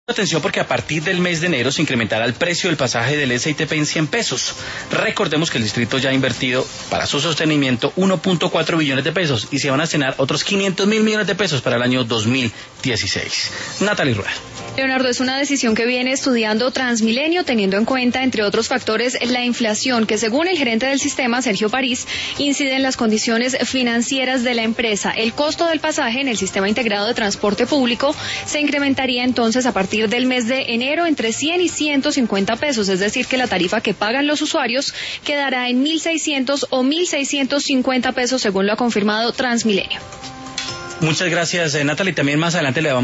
Atención porque a partir del mes de enero se incrementará el precio del pasaje del SITP en 100 pesos. Recordemos que el distrito ya ha invertido para su sostenimiento 1.4 billones de pesos y se van a destinar otros 500.000 millones de pesos para el año 2016. Natalie Rueda. Leonardo, es una decisión que viene estudiando Transmilenio, teniendo en cuenta, entre otros factores, la inflación, que según el gerente del sistema, Sergio París, incide en las condiciones financieras de la empresa. El costo del pasaje en el sistema integrado de transporte público se incrementaría entonces a partir del mes de enero entre 100 y 150 pesos, es decir, que la tarifa que pagan los usuarios quedará en 1.600 o 1.650 pesos, según lo ha confirmado Transmilenio. Muchas gracias, Natalie. También más adelante le vamos